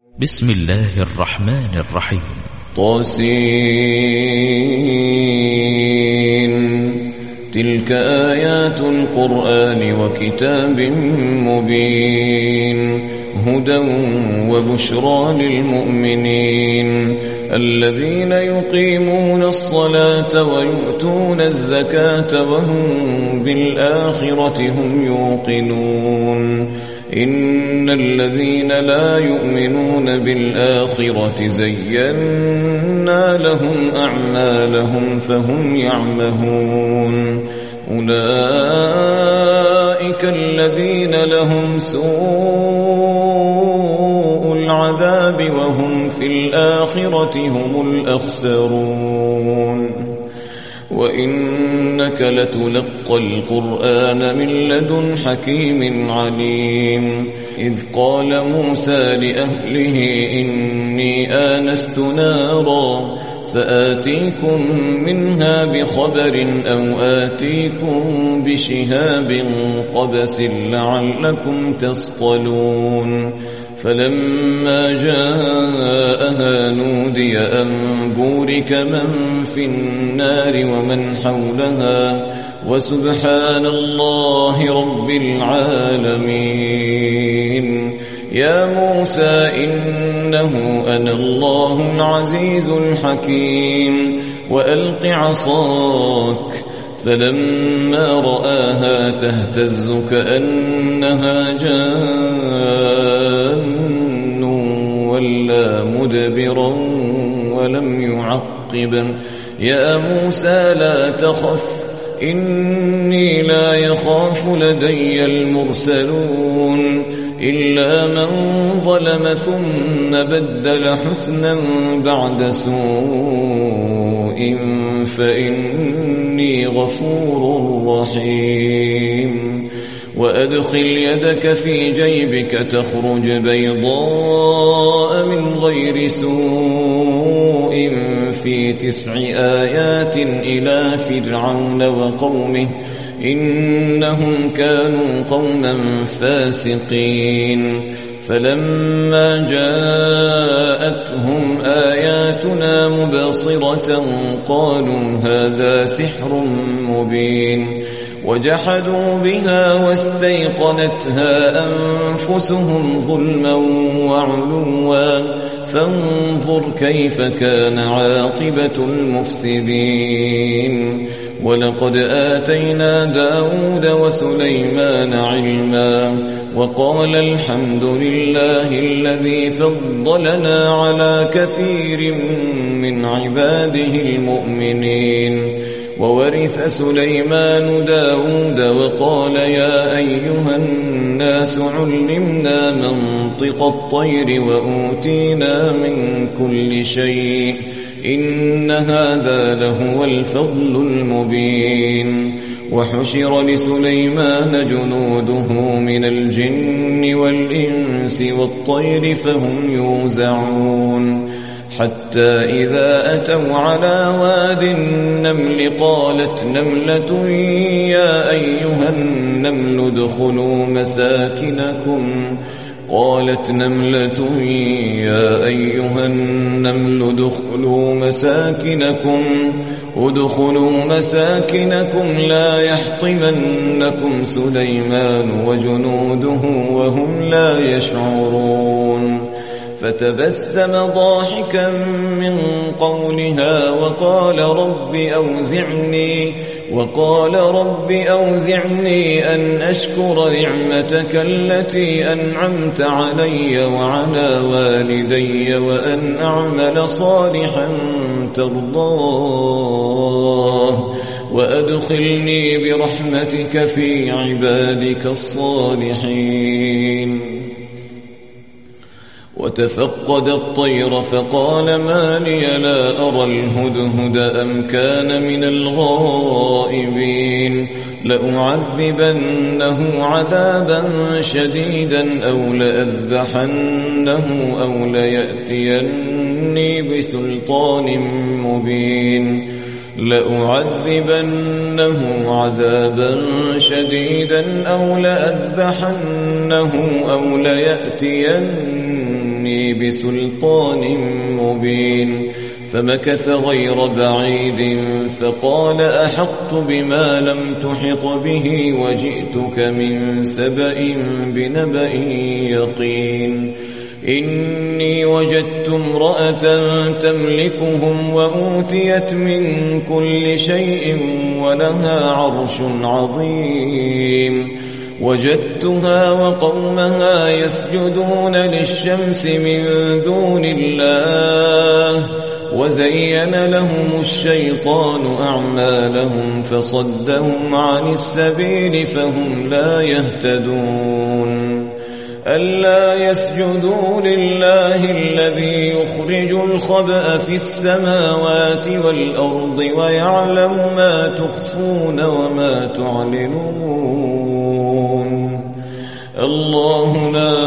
بسم الله الرحمن الرحيم. طاسين. تلك آيات القرآن وكتاب مبين هدى وبشرى للمؤمنين الذين يقيمون الصلاة ويؤتون الزكاة وهم بالآخرة هم يوقنون إن الذين لا يؤمنون بالآخرة زينا لهم أعمالهم فهم يعمهون أولئك الذين لهم سوء العذاب وهم في الآخرة هم الأخسرون وإنك لتلقى القرآن من لدن حكيم عليم إذ قال موسى لأهله إني آنست نارا سآتيكم منها بخبر أو آتيكم بشهاب قبس لعلكم تصطلون فلما جاءها نودي أن بورك من في النار ومن حولها وسبحان الله رب العالمين يا موسى إنه أنا الله العزيز الحكيم وألق عصاك فلما رآها تهتز كأنها جان ولا مدبرا ولم يعقب يا موسى لا تخف إني لا يخاف لدي المرسلون إلا من ظلم ثم بدل حسنا بعد سوء فإني غفور رحيم وأدخل يدك في جيبك تخرج بيضاء من غير سوء في 9 آيات إلى فرعون وقومه إنهم كانوا قوما فاسقين فلما جاءتهم آياتنا مبصرة قالوا هذا سحر مبين وجحدوا بها واستيقنتها أنفسهم ظلما وعلوا فانظر كيف كان عاقبة المفسدين ولقد آتينا داود وسليمان علما وقال الحمد لله الذي فضلنا على كثير من عباده المؤمنين وورث سليمان داود وقال يا أيها الناس علمنا منطق الطير وأوتينا من كل شيء إن هذا لهو الفضل المبين وحشر لسليمان جنوده من الجن والإنس والطير فهم يوزعون حتى إذا أتوا على واد النمل قالت نملة يا أيها النمل ادخلوا ادخلوا مساكنكم لا يحطمنكم سليمان وجنوده وهم لا يشعرون فتبسم ضاحكا من قولها وقال رب أوزعني أن أشكر نعمتك التي أنعمت علي وعلى والدي وأن أعمل صالحا ترضاه وأدخلني برحمتك في عبادك الصالحين وتفقد الطير فقال ما لي لا أرى الهدهد أم كان من الغائبين لأعذبنه عذابا شديدا أو لأذبحنه أو ليأتيني بسلطان مبين لأعذبنه عذابا شديدا أو لأذبحنه أو ليأتيني تأتيني بسلطان مبين. فمكث غير بعيد فقال أحطت بما لم تحط به وجئتك من سبأ بنبأ يقين. إني وجدت امرأة تملكهم وأوتيت من كل شيء ولها عرش عظيم. وجدتها وقومها يسجدون للشمس من دون الله وزين لهم الشيطان أعمالهم فصدهم عن السبيل فهم لا يهتدون. ألا يسجدوا لله الذي يخرج الخبأ في السماوات والأرض ويعلم ما تخفون وما تعلنون. الله لا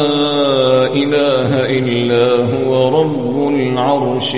إله إلا هو رب العرش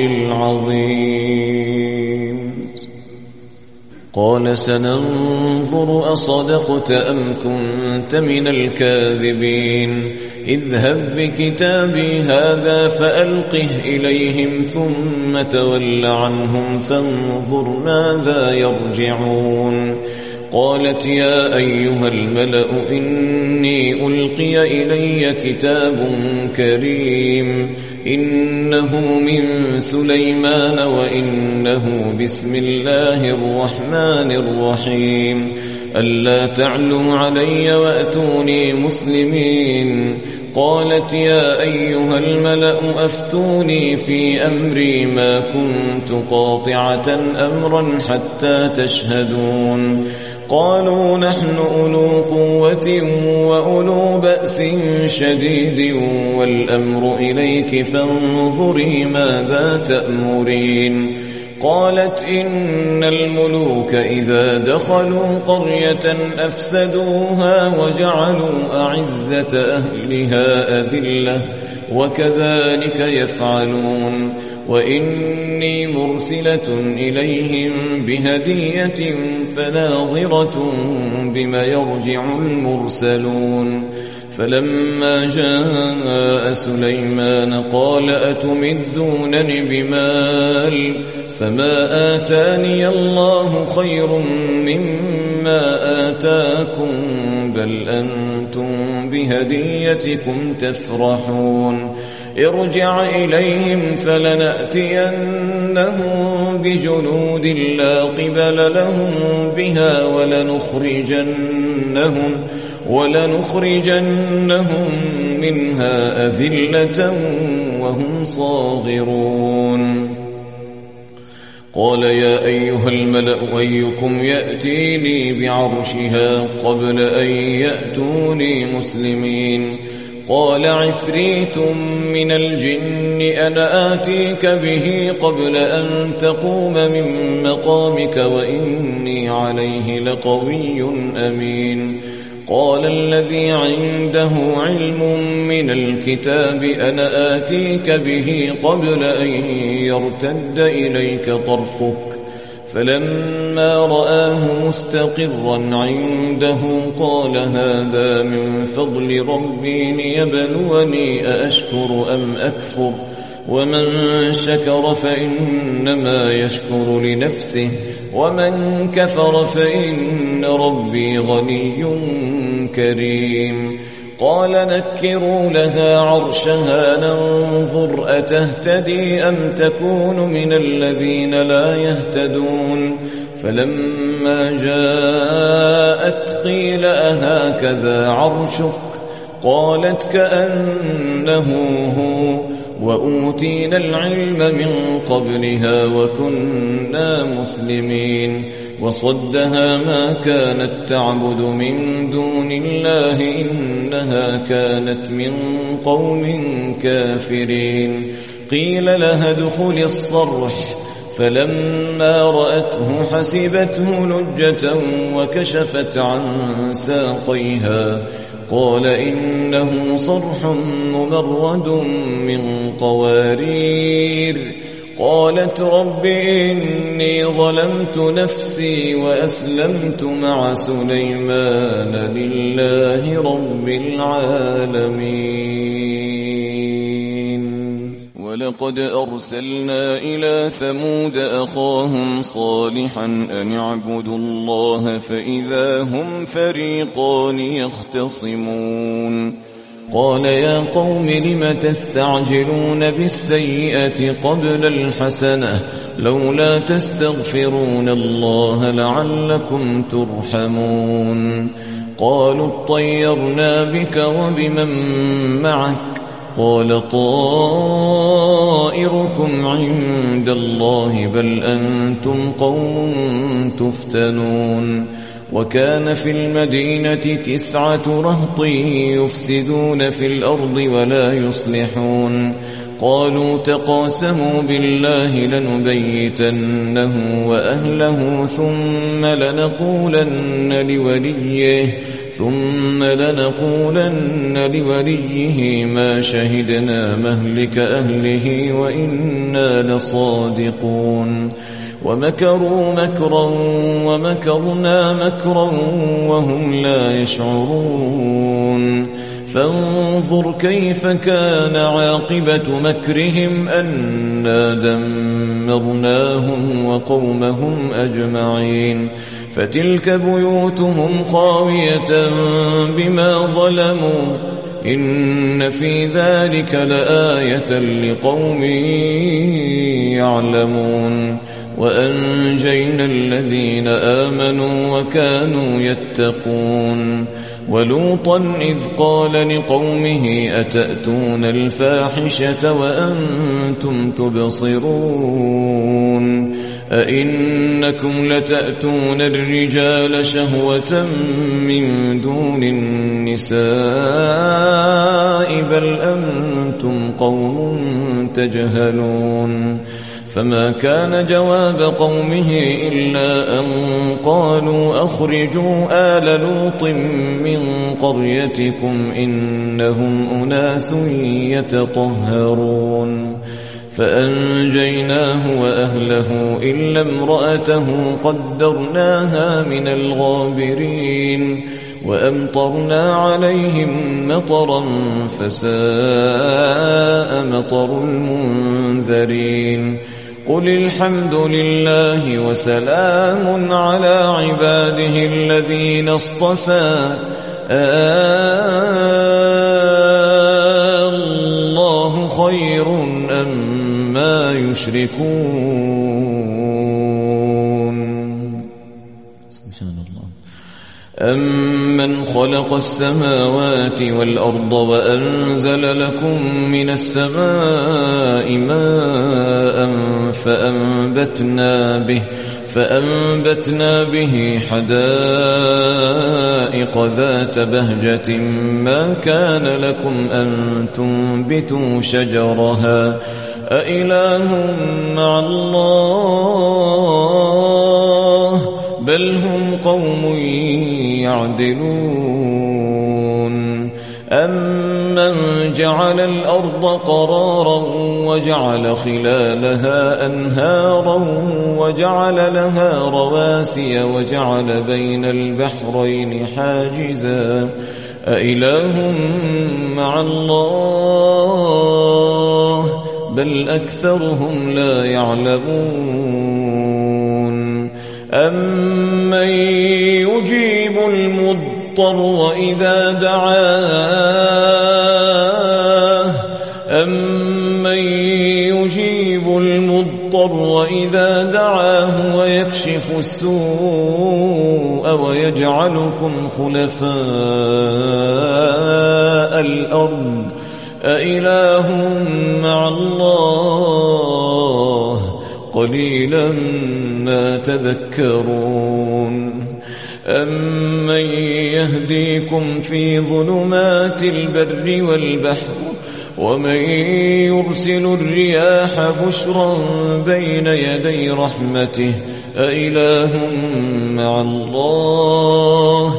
العظيم. قال سننظر أصدقت أم كنت من الكاذبين. اذهب بكتابي هذا فألقه إليهم ثم تول عنهم فانظر ماذا يرجعون. قالت يا أيها الملأ إني ألقي إلي كتاب كريم إنه من سليمان وإنه بسم الله الرحمن الرحيم. ألا تعلوا علي وأتوني مسلمين. قالت يا أيها الملأ أفتوني في أمري ما كنت قاطعة أمرا حتى تشهدون. قالوا نحن أولو قوة وأولو بأس شديد والأمر إليك فانظري ماذا تأمرين. قالت إن الملوك إذا دخلوا قرية أفسدوها وجعلوا أعزة أهلها أذلة وكذلك يفعلون. وإني مرسلة إليهم بهدية فناظرة بما يرجع المرسلون. فلما جاء سليمان قال أتمدونني بمال فما آتاني الله خير مما آتاكم بل أنتم بهديتكم تفرحون. ارجع إليهم فلنأتينهم بجنود لا قبل لهم بها ولنخرجنهم منها أذلة وهم صاغرون. قال يا أيها الملأ أيكم يأتيني بعرشها قبل أن يأتوني مسلمين. قال عفريت من الجن أنا آتيك به قبل أن تقوم من مقامك وإني عليه لقوي أمين. قال الذي عنده علم من الكتاب أنا آتيك به قبل أن يرتد إليك طرفك. فلما رآه مستقرا عنده قال هذا من فضل ربي ليبلوني أأشكر أم أكفر ومن شكر فإنما يشكر لنفسه ومن كفر فإن ربي غني كريم. قال نكروا لها عرشها ننظر أتهتدي أم تكون من الذين لا يهتدون. فلما جاءت قيل أهكذا عرشك قالت كأنه هو وأوتينا العلم من قبلها وكنا مسلمين. وصدها ما كانت تعبد من دون الله إنها كانت من قوم كافرين. قيل لها ادخل الصرح فلما رأته حسبته لجة وكشفت عن ساقيها قال إنه صرح ممرد من قوارير. قالت رب إني ظلمت نفسي وأسلمت مع سليمان لله رب العالمين. ولقد أرسلنا إلى ثمود أخاهم صالحا أن اعبدوا الله فإذا هم فريقان يختصمون قال يا قوم لم تستعجلون بالسيئة قبل الحسنة لولا تستغفرون الله لعلكم ترحمون قالوا اطيرنا بك وبمن معك قال طائركم عند الله بل أنتم قوم تفتنون وكان في المدينة 9 رهط يفسدون في الأرض ولا يصلحون قالوا تقاسموا بالله لنبيتنه وأهله ثم لنقولن لوليه ما شهدنا مهلك أهله وإنا لصادقون ومكروا مكرا ومكرنا مكرا وهم لا يشعرون فانظر كيف كان عاقبة مكرهم أنا دمرناهم وقومهم أجمعين فتلك بيوتهم خاوية بما ظلموا إن في ذلك لآية لقوم يعلمون وأنجينا الذين آمنوا وكانوا يتقون ولوطا إذ قال لقومه أتأتون الفاحشة وأنتم تبصرون أئنكم لتأتون الرجال شهوة من دون النساء بل أنتم قوم تجهلون فما كان جواب قومه إلا أن قالوا أخرجوا آل لوط من قريتكم إنهم أناس يتطهرون فأنجيناه وأهله إلا امرأته قدرناها من الغابرين وأمطرنا عليهم مطرا فساء مطر المنذرين قل الحمد لله وسلام على عباده الذين اصطفى الله خير أما يشركون سبحان الله أمن خلق السماوات والأرض وأنزل لكم من السماء ماء فأنبتنا به حدائق ذات بهجة ما كان لكم أن تنبتوا شجرها أإله مع الله بل هم قوم يعدلون أمن جعل الأرض قرارا وجعل خلالها أنهارا وجعل لها رواسي وجعل بين البحرين حاجزا أإله مع الله بل أكثرهم لا يعلمون أمن يجيب المضطر وإذا دعاه ويكشف السوء ويجعلكم خلفاء الأرض أإله مع الله قليلا ما تذكرون أمن يهديكم في ظلمات البر والبحر ومن يرسل الرياح بشرا بين يدي رحمته أإله مع الله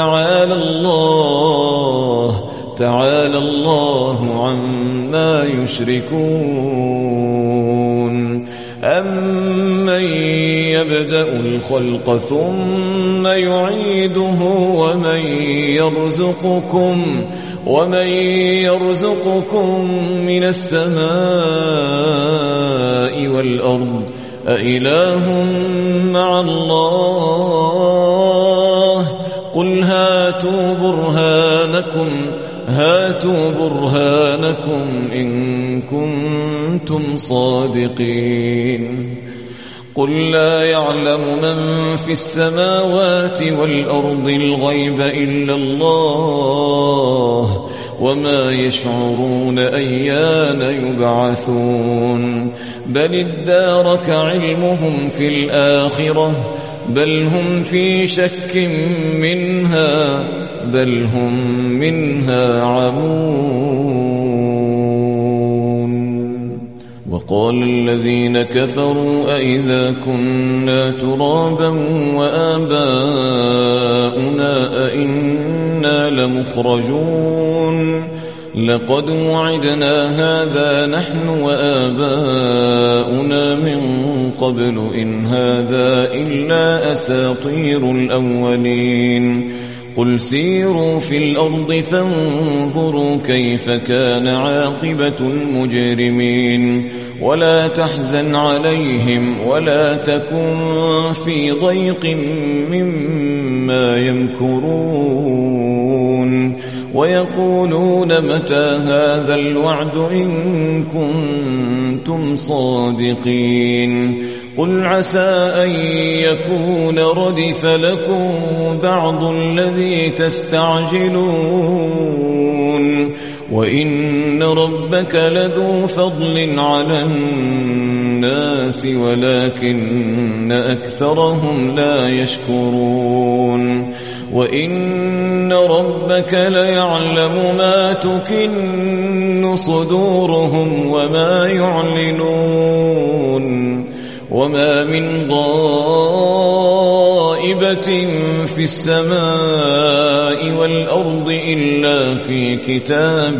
تعالى الله عما يشركون أمن يبدأ الخلق ثم يعيده ومن يرزقكم من السماء والأرض أإله مع الله قل هاتوا برهانكم إن كنتم صادقين قل لا يعلم من في السماوات والأرض الغيب إلا الله وما يشعرون أيان يبعثون بل ادارك علمهم في الآخرة بل هم في شك منها بل هم منها عمون وقال الذين كفروا أئذا كنا ترابا وآباؤنا أئنا لمخرجون لقد وعدنا هذا نحن وآباؤنا من قبل إن هذا إلا أساطير الأولين قل سيروا في الأرض فانظروا كيف كان عاقبة المجرمين ولا تحزن عليهم ولا تكن في ضيق مما يمكرون ويقولون متى هذا الوعد إن كنتم صادقين قل عسى أن يكون ردف لكم بعض الذي تستعجلون وإن ربك لذو فضل على الناس ولكن أكثرهم لا يشكرون وإن ربك ليعلم ما تكن صدورهم وما يعلنون وما من غائبة في السماء والأرض إلا في كتاب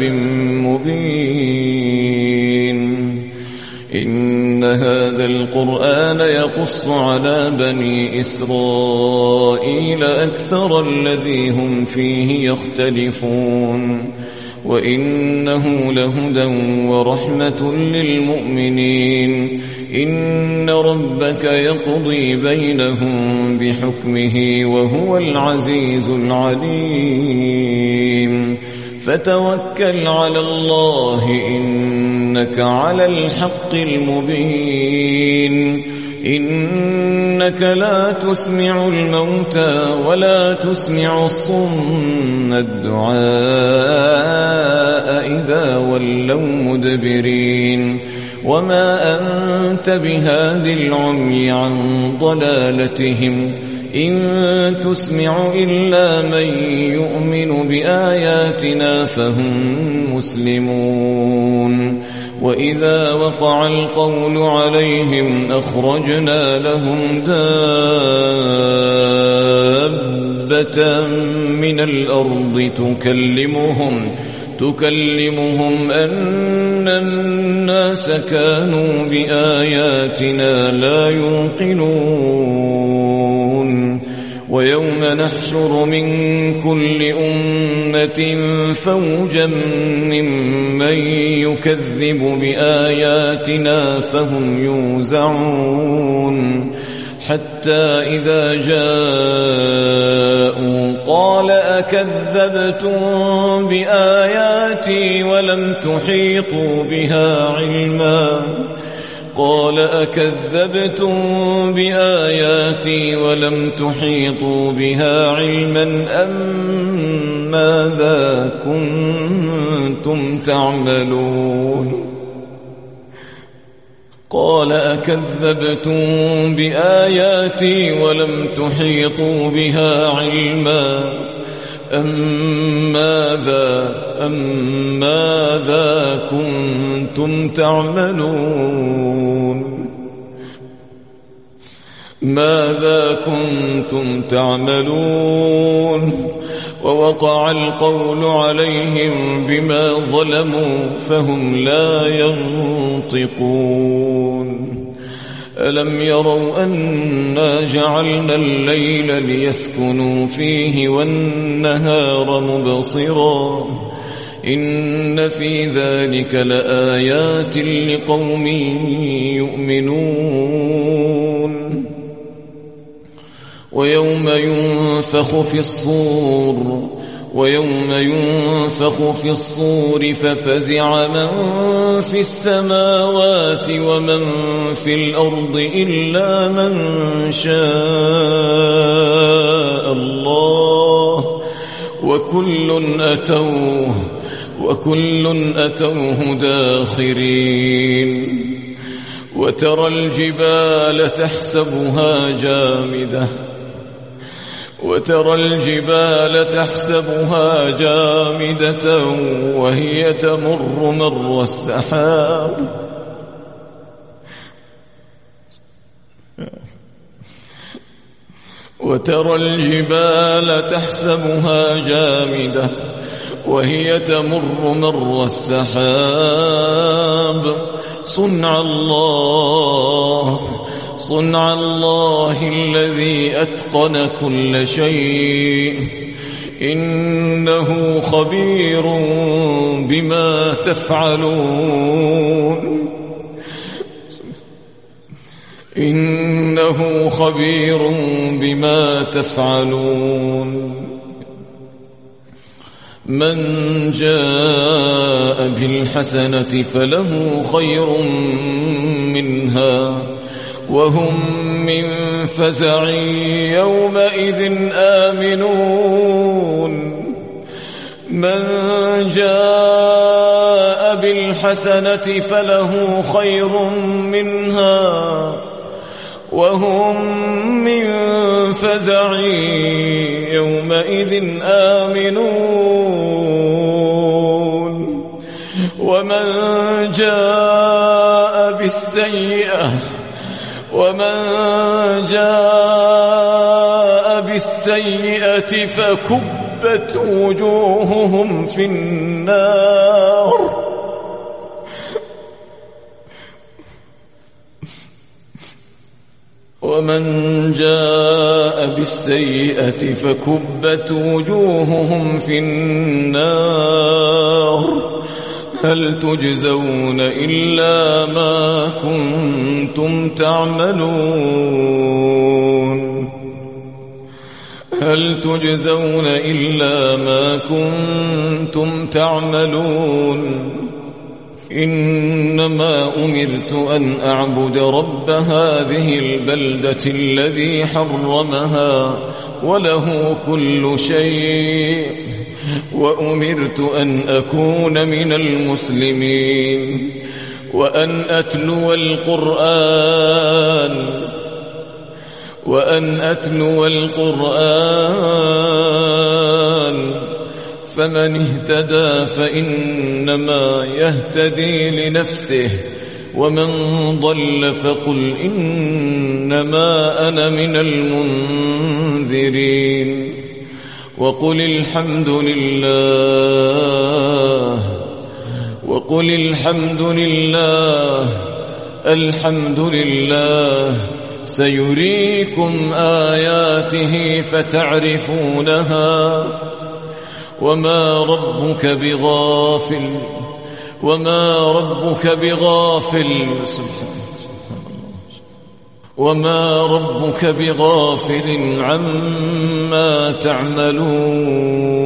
مبين إن هذا القرآن يقص على بني إسرائيل أكثر الذي هم فيه يختلفون وإنه لهدى ورحمة للمؤمنين إن ربك يقضي بينهم بحكمه وهو العزيز العليم فتوكل على الله إنك على الحق المبين إنك لا تسمع الموتى ولا تسمع الصم الدعاء إذا ولوا مدبرين وما أنت بهاد العمي عن ضلالتهم إن تسمع إلا من يؤمن بآياتنا فهم مسلمون وإذا وقع القول عليهم أخرجنا لهم دابة من الأرض تكلمهم أن الناس كانوا بآياتنا لا يوقنون ويوم نحشر من كل أمة فوجا ممن يكذب بآياتنا فهم يوزعون حتى إذا جاءوا قال أكذبتم بآياتي ولم تحيطوا بها علما قال أكذبتم بآياتي ولم تحيطوا بها علما أم ماذا كنتم تعملون قال أكذبتم بآياتي ولم تحيطوا بها علما أم ماذا كنتم تعملون ماذا كنتم تعملون ووقع القول عليهم بما ظلموا فهم لا ينطقون ألم يروا أنا جعلنا الليل ليسكنوا فيه والنهار مبصرا إن في ذلك لآيات لقوم يؤمنون ويوم ينفخ في الصور ففزع من في السماوات ومن في الأرض إلا من شاء الله وكل أتوه داخرين وترى الجبال تحسبها جامدة وهي تمر مر السحاب صنع الله الذي أتقن كل شيء إنه خبير بما تفعلون من جاء بالحسنة فله خير منها وهم من فزع يومئذ آمنون من جاء بالحسنة فله خير منها وهم من فزع يومئذ آمنون ومن جاء بالسيئة فكبت وجوههم في النار هل تجزون إلا ما كنتم تعملون إنما أمرت أن أعبد رب هذه البلدة الذي حرمها وله كل شيء وأمرت أن أكون من المسلمين وأن أتلو القرآن فمن اهتدى فإنما يهتدي لنفسه ومن ضل فقل إنما أنا من المنذرين وقل الحمد لله سيريكم آياته فتعرفونها وما ربك بغافل عما تعملون.